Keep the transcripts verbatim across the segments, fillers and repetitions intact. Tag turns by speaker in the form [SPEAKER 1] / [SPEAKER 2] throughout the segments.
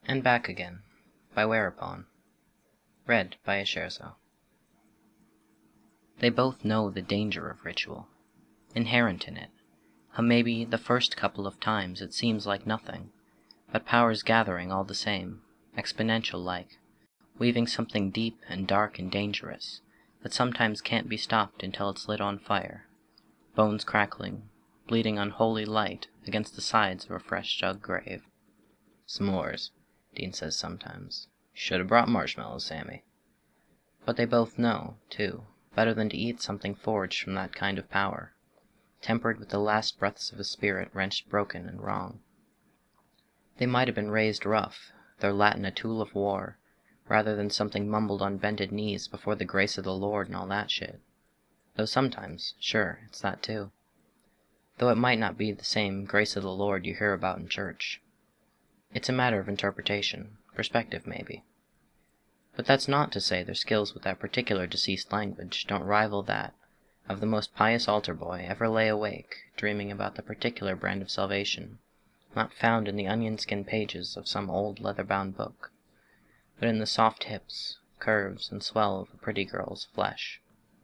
[SPEAKER 1] And Back Again by Whereupon. Read by Asherzo. They both know the danger of ritual, inherent in it, how maybe the first couple of times it seems like nothing, but powers gathering all the same, exponential like, weaving something deep and dark and dangerous that sometimes can't be stopped until it's lit on fire, bones crackling, bleeding unholy light against the sides of a fresh dug grave. S'mores, Dean says sometimes. Should have brought marshmallows, Sammy. But they both know, too, better than to eat something forged from that kind of power, tempered with the last breaths of a spirit wrenched broken and wrong. They might have been raised rough, their Latin a tool of war, rather than something mumbled on bended knees before the grace of the Lord and all that shit. Though sometimes, sure, it's that too. Though it might not be the same grace of the Lord you hear about in church. It's a matter of interpretation, perspective maybe. But that's not to say their skills with that particular deceased language don't rival that of the most pious altar boy ever lay awake dreaming about the particular brand of salvation, not found in the onion-skin pages of some old leather-bound book, but in the soft hips, curves, and swell of a pretty girl's flesh.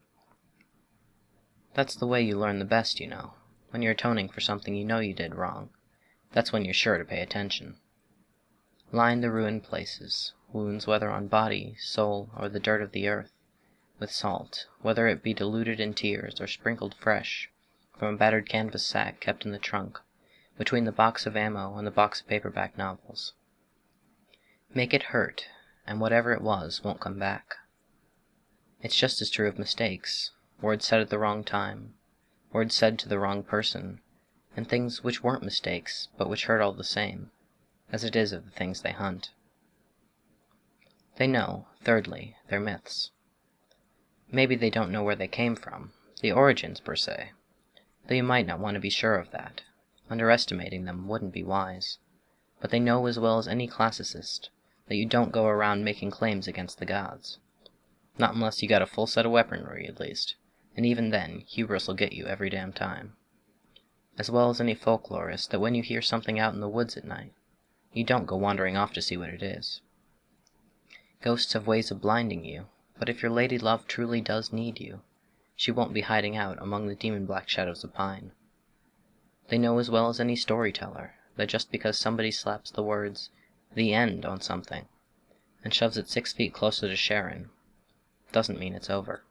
[SPEAKER 1] That's the way you learn the best, you know, when you're atoning for something you know you did wrong. That's when you're sure to pay attention. Line the ruined places, wounds whether on body, soul, or the dirt of the earth, with salt, whether it be diluted in tears or sprinkled fresh from a battered canvas sack kept in the trunk, between the box of ammo and the box of paperback novels. Make it hurt, and whatever it was won't come back. It's just as true of mistakes, words said at the wrong time, words said to the wrong person, and things which weren't mistakes, but which hurt all the same, as it is of the things they hunt. They know, thirdly, their myths. Maybe they don't know where they came from, the origins per se, though you might not want to be sure of that. Underestimating them wouldn't be wise. But they know as well as any classicist that you don't go around making claims against the gods. Not unless you got a full set of weaponry, at least, and even then, hubris will get you every damn time. As well as any folklorist that when you hear something out in the woods at night, you don't go wandering off to see what it is. Ghosts have ways of blinding you, but if your lady love truly does need you, she won't be hiding out among the demon-black shadows of pine. They know as well as any storyteller that just because somebody slaps the words, "the end" on something, and shoves it six feet closer to Sharon, doesn't mean it's over.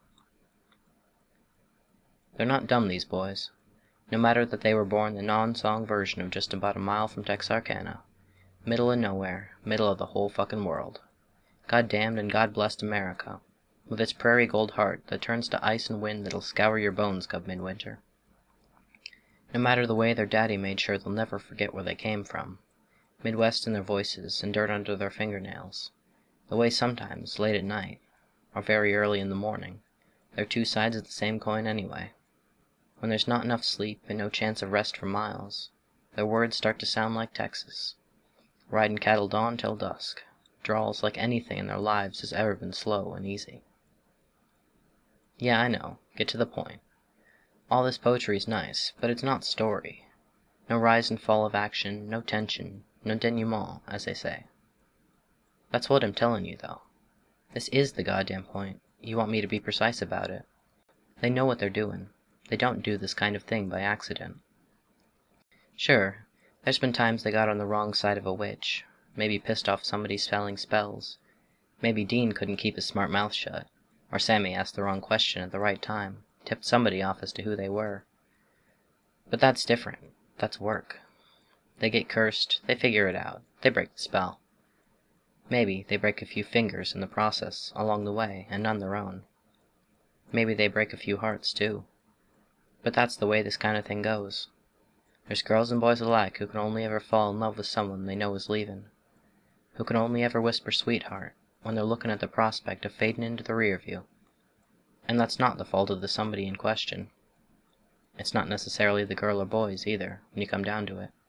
[SPEAKER 1] They're not dumb, these boys, no matter that they were born the non-song version of just about a mile from Texarkana. Middle of nowhere, middle of the whole fucking world. God-damned and God-blessed America, with its prairie gold heart that turns to ice and wind that'll scour your bones come midwinter. No matter the way their daddy made sure they'll never forget where they came from, Midwest in their voices and dirt under their fingernails, the way sometimes, late at night, or very early in the morning, they're two sides of the same coin anyway. When there's not enough sleep and no chance of rest for miles, their words start to sound like Texas. Riding cattle dawn till dusk, drawls like anything in their lives has ever been slow and easy. Yeah, I know, get to the point. All this poetry's nice, but it's not story. No rise and fall of action, no tension, no denouement, as they say. That's what I'm telling you, though. This is the goddamn point. You want me to be precise about it. They know what they're doing. They don't do this kind of thing by accident. Sure, there's been times they got on the wrong side of a witch, maybe pissed off somebody spelling spells, maybe Dean couldn't keep his smart mouth shut, or Sammy asked the wrong question at the right time, tipped somebody off as to who they were. But that's different. That's work. They get cursed, they figure it out, they break the spell. Maybe they break a few fingers in the process, along the way, and none their own. Maybe they break a few hearts, too. But that's the way this kind of thing goes. There's girls and boys alike who can only ever fall in love with someone they know is leaving, who can only ever whisper sweetheart when they're looking at the prospect of fading into the rear view. And that's not the fault of the somebody in question. It's not necessarily the girl or boys, either, when you come down to it.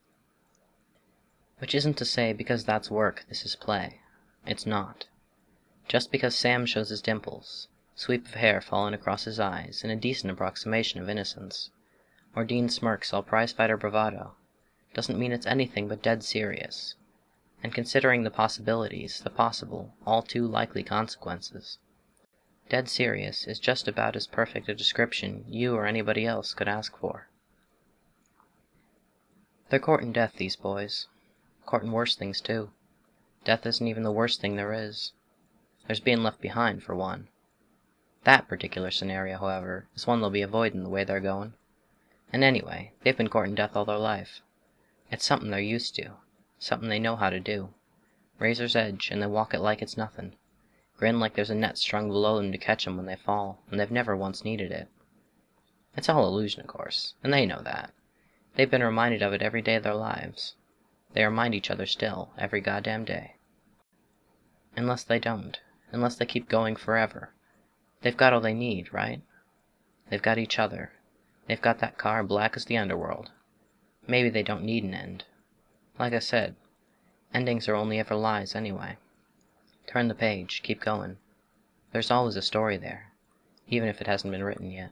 [SPEAKER 1] Which isn't to say because that's work, this is play. It's not. Just because Sam shows his dimples, sweep of hair falling across his eyes in a decent approximation of innocence, or Dean smirks all prizefighter bravado, doesn't mean it's anything but dead serious. and considering the possibilities, the possible, all too likely consequences. Dead serious is just about as perfect a description you or anybody else could ask for. They're courting death, these boys. Courting worse things, too. Death isn't even the worst thing there is. There's being left behind, for one. That particular scenario, however, is one they'll be avoiding the way they're going. And anyway, they've been courting death all their life. It's something they're used to. Something they know how to do. Razor's edge, and they walk it like it's nothing. Grin like there's a net strung below them to catch 'em when they fall, and they've never once needed it. It's all illusion, of course, and they know that. They've been reminded of it every day of their lives. They remind each other still, every goddamn day. Unless they don't. Unless they keep going forever. They've got all they need, right? They've got each other. They've got that car black as the underworld. Maybe they don't need an end. Like I said, endings are only ever lies anyway. Turn the page, keep going. There's always a story there, even if it hasn't been written yet.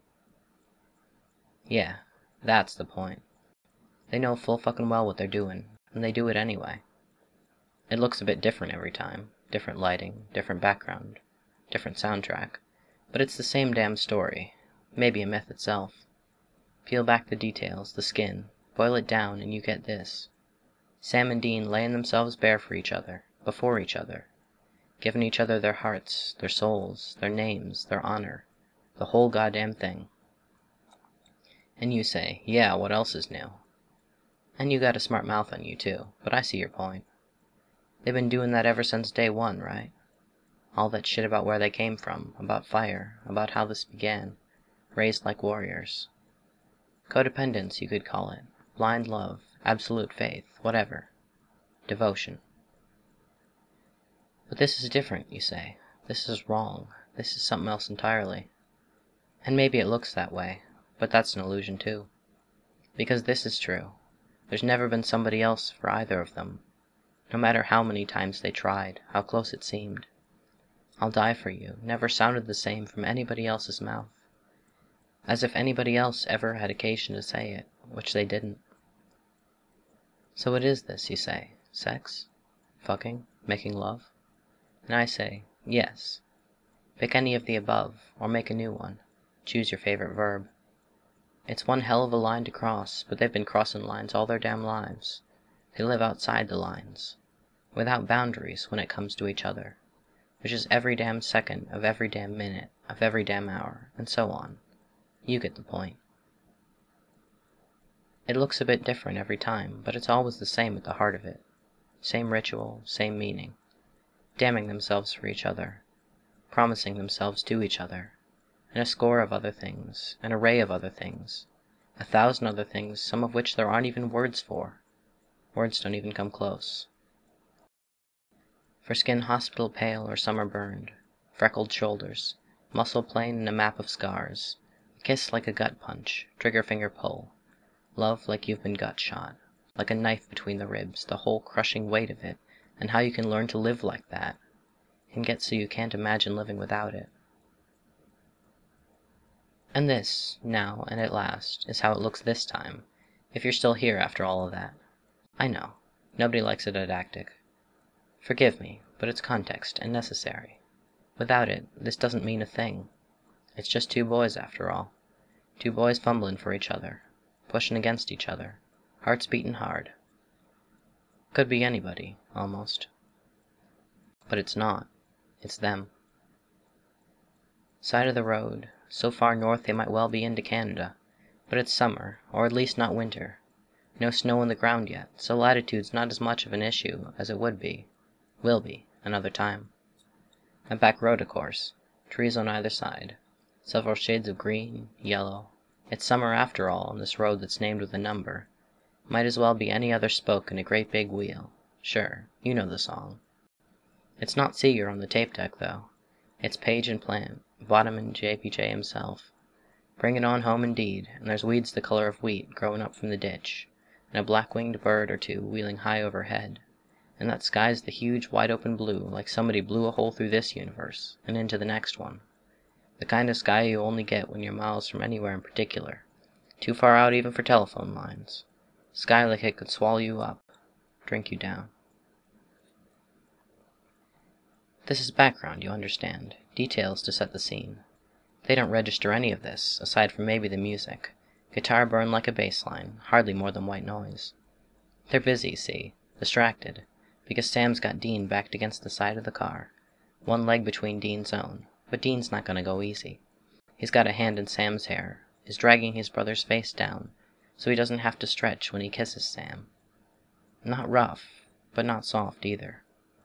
[SPEAKER 1] Yeah, that's the point. They know full fucking well what they're doing, and they do it anyway. It looks a bit different every time. Different lighting, different background, different soundtrack. But it's the same damn story. Maybe a myth itself. Peel back the details, the skin, boil it down, and you get this. Sam and Dean laying themselves bare for each other, before each other. Giving each other their hearts, their souls, their names, their honor. The whole goddamn thing. And you say, yeah, what else is new? And you got a smart mouth on you too, but I see your point. They've been doing that ever since day one, right? All that shit about where they came from, about fire, about how this began. Raised like warriors. Codependence, you could call it. Blind love, absolute faith, whatever. Devotion. But this is different, you say. This is wrong. This is something else entirely. And maybe it looks that way, but that's an illusion too. Because this is true. There's never been somebody else for either of them. No matter how many times they tried, how close it seemed. I'll die for you never sounded the same from anybody else's mouth. As if anybody else ever had occasion to say it, which they didn't. So what is this, you say? Sex? Fucking? Making love? And I say, yes. Pick any of the above, or make a new one. Choose your favorite verb. It's one hell of a line to cross, but they've been crossing lines all their damn lives. They live outside the lines. Without boundaries when it comes to each other. Which is every damn second of every damn minute of every damn hour, and so on. You get the point. It looks a bit different every time, but it's always the same at the heart of it. Same ritual, same meaning. Damning themselves for each other. Promising themselves to each other. And a score of other things, an array of other things. A thousand other things, some of which there aren't even words for. Words don't even come close. For skin hospital pale or summer burned. Freckled shoulders. Muscle plain and a map of scars. A kiss like a gut punch. Trigger finger pull. Love like you've been gut shot. Like a knife between the ribs, the whole crushing weight of it, and how you can learn to live like that. And get so you can't imagine living without it. And this, now and at last, is how it looks this time, if you're still here after all of that. I know, nobody likes a didactic. Forgive me, but it's context, and necessary. Without it, this doesn't mean a thing. It's just two boys after all. Two boys fumbling for each other. Pushing against each other. Hearts beating hard. Could be anybody, almost. But it's not. It's them. Side of the road. So far north they might well be into Canada. But it's summer, or at least not winter. No snow on the ground yet, so latitude's not as much of an issue as it would be. Will be, another time. A back road, of course. Trees on either side. Several shades of green, yellow. It's summer after all on this road that's named with a number. Might as well be any other spoke in a great big wheel. Sure, you know the song. It's not Seeger on the tape deck, though. It's Page and Plant, Bottom and J P J himself. Bring it on home indeed, and there's weeds the color of wheat growing up from the ditch, and a black-winged bird or two wheeling high overhead, and that sky's the huge wide-open blue like somebody blew a hole through this universe, and into the next one. The kind of sky you only get when you're miles from anywhere in particular, too far out even for telephone lines. Sky like it could swallow you up, drink you down. This is background, you understand. Details to set the scene. They don't register any of this, aside from maybe the music. Guitar burned like a bass line, hardly more than white noise. They're busy, see, distracted, because Sam's got Dean backed against the side of the car, one leg between Dean's own, but Dean's not gonna go easy. He's got a hand in Sam's hair, is dragging his brother's face down, so he doesn't have to stretch when he kisses Sam. Not rough, but not soft either.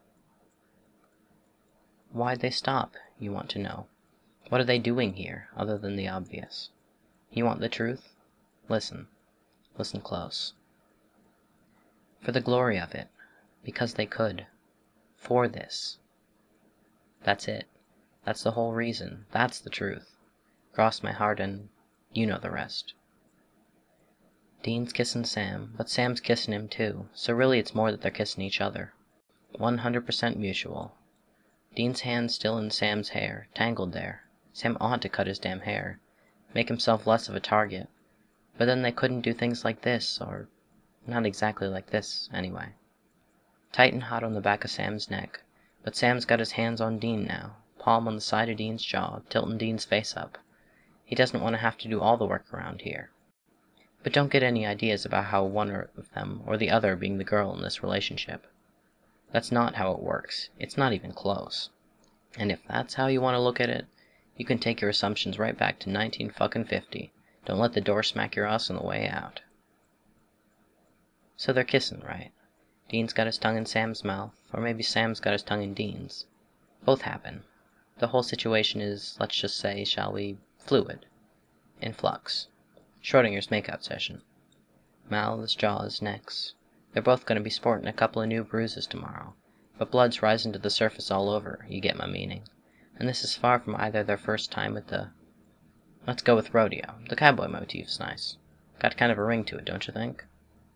[SPEAKER 1] Why'd they stop, you want to know? What are they doing here, other than the obvious? You want the truth? Listen. Listen close. For the glory of it. Because they could. For this. That's it. That's the whole reason. That's the truth. Cross my heart and you know the rest. Dean's kissing Sam, but Sam's kissing him too, so really it's more that they're kissing each other. one hundred percent mutual. Dean's hand's still in Sam's hair, tangled there. Sam ought to cut his damn hair, make himself less of a target. But then they couldn't do things like this, or not exactly like this, anyway. Tight and hot on the back of Sam's neck, but Sam's got his hands on Dean now, palm on the side of Dean's jaw, tilting Dean's face up. He doesn't want to have to do all the work around here. But don't get any ideas about how one of them or the other being the girl in this relationship. That's not how it works. It's not even close. And if that's how you want to look at it, you can take your assumptions right back to nineteen fucking fifty. Don't let the door smack your ass on the way out. So they're kissing, right? Dean's got his tongue in Sam's mouth, or maybe Sam's got his tongue in Dean's. Both happen. The whole situation is, let's just say, shall we, fluid. In flux. Schrodinger's makeout session. Mouths, jaws, necks. They're both going to be sporting a couple of new bruises tomorrow, but blood's rising to the surface all over, you get my meaning. And this is far from either their first time at the... Let's go with rodeo. The cowboy motif's nice. Got kind of a ring to it, don't you think?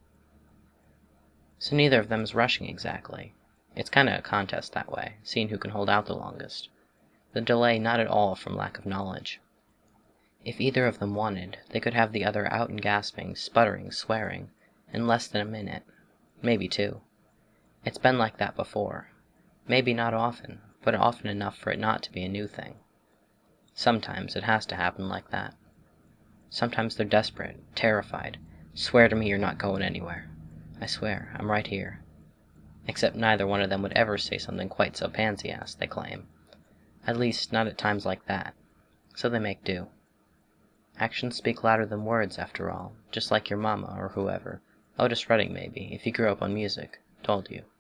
[SPEAKER 1] So neither of them's rushing exactly. It's kind of a contest that way, seeing who can hold out the longest. The delay not at all from lack of knowledge. If either of them wanted, they could have the other out and gasping, sputtering, swearing, in less than a minute. Maybe two. It's been like that before. Maybe not often, but often enough for it not to be a new thing. Sometimes it has to happen like that. Sometimes they're desperate, terrified. Swear to me you're not going anywhere. I swear, I'm right here. Except neither one of them would ever say something quite so pansy-ass, they claim. At least, not at times like that. So they make do. Actions speak louder than words, after all, just like your mama or whoever. Otis Redding, maybe, if you grew up on music, told you.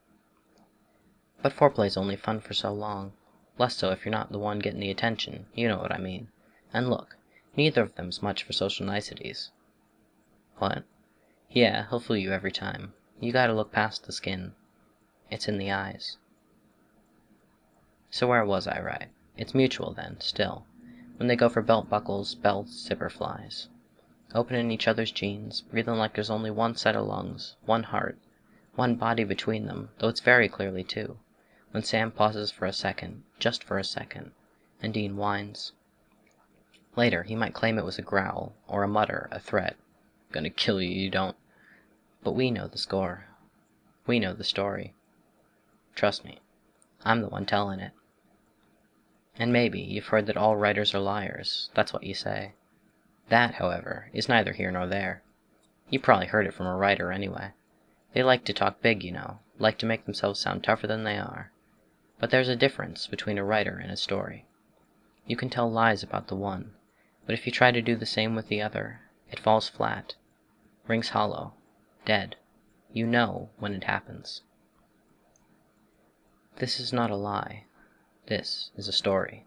[SPEAKER 1] But foreplay's only fun for so long. Less so if you're not the one getting the attention, you know what I mean. And look, neither of them's much for social niceties. What? Yeah, he'll fool you every time. You gotta look past the skin. It's in the eyes. So where was I right? It's mutual then, still. When they go for belt buckles, belts, zipper flies. Opening each other's jeans, breathing like there's only one set of lungs, one heart, one body between them, though it's very clearly two. When Sam pauses for a second, just for a second, and Dean whines. Later, he might claim it was a growl, or a mutter, a threat. Gonna kill you, you don't. But we know the score. We know the story. Trust me, I'm the one telling it. And maybe you've heard that all writers are liars. That's what you say. That, however, is neither here nor there. You probably heard it from a writer anyway. They like to talk big, you know, like to make themselves sound tougher than they are. But there's a difference between a writer and a story. You can tell lies about the one, but if you try to do the same with the other, it falls flat, rings hollow, dead. You know when it happens. This is not a lie. This is a story.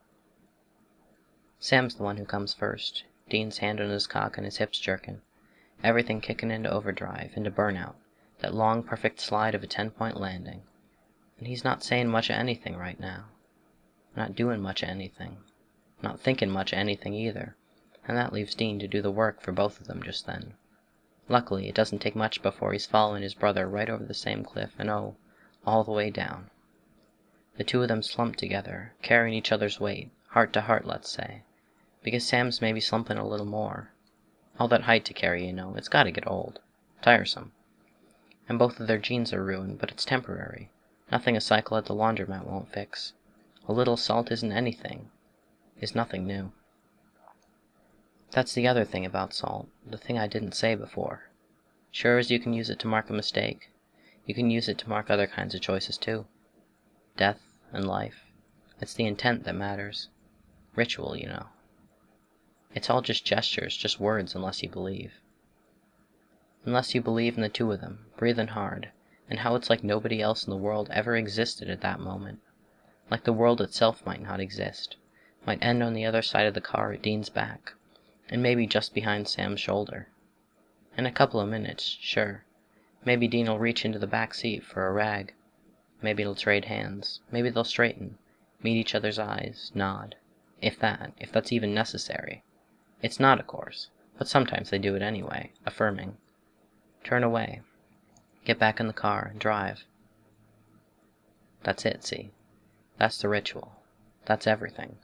[SPEAKER 1] Sam's the one who comes first, Dean's hand on his cock and his hips jerking, everything kicking into overdrive, into burnout, that long perfect slide of a ten-point landing. And he's not saying much of anything right now. Not doing much of anything. Not thinking much of anything either, and that leaves Dean to do the work for both of them just then. Luckily, it doesn't take much before he's following his brother right over the same cliff, and oh, all the way down. The two of them slump together, carrying each other's weight, heart to heart, let's say, because Sam's maybe slumping a little more. All that height to carry, you know, it's gotta get old. Tiresome. And both of their jeans are ruined, but it's temporary. Nothing a cycle at the laundromat won't fix. A little salt isn't anything, is nothing new. That's the other thing about salt, the thing I didn't say before. Sure as you can use it to mark a mistake, you can use it to mark other kinds of choices too. Death and life. It's the intent that matters. Ritual, you know. It's all just gestures, just words, unless you believe. Unless you believe in the two of them, breathing hard, and how it's like nobody else in the world ever existed at that moment. Like the world itself might not exist, might end on the other side of the car at Dean's back, and maybe just behind Sam's shoulder. In a couple of minutes, sure. Maybe Dean'll reach into the back seat for a rag. Maybe it'll trade hands. Maybe they'll straighten, meet each other's eyes, nod. If that, if that's even necessary. It's not, of course, but sometimes they do it anyway, affirming. Turn away. Get back in the car and drive. That's it, see? That's the ritual. That's everything.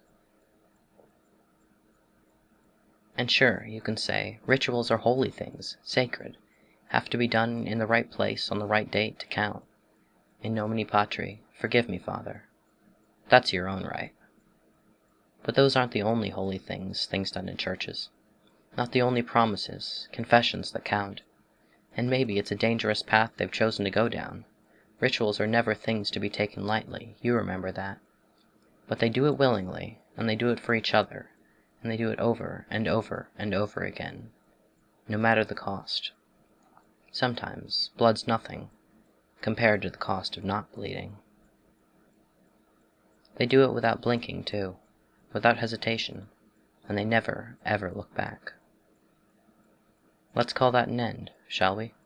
[SPEAKER 1] And sure, you can say, rituals are holy things, sacred, have to be done in the right place on the right date to count. In nomine patri, forgive me, Father. That's your own right. But those aren't the only holy things, things done in churches. Not the only promises, confessions that count. And maybe it's a dangerous path they've chosen to go down. Rituals are never things to be taken lightly, you remember that. But they do it willingly, and they do it for each other, and they do it over and over and over again, no matter the cost. Sometimes blood's nothing, compared to the cost of not bleeding. They do it without blinking, too, without hesitation, and they never, ever look back. Let's call that an end, shall we?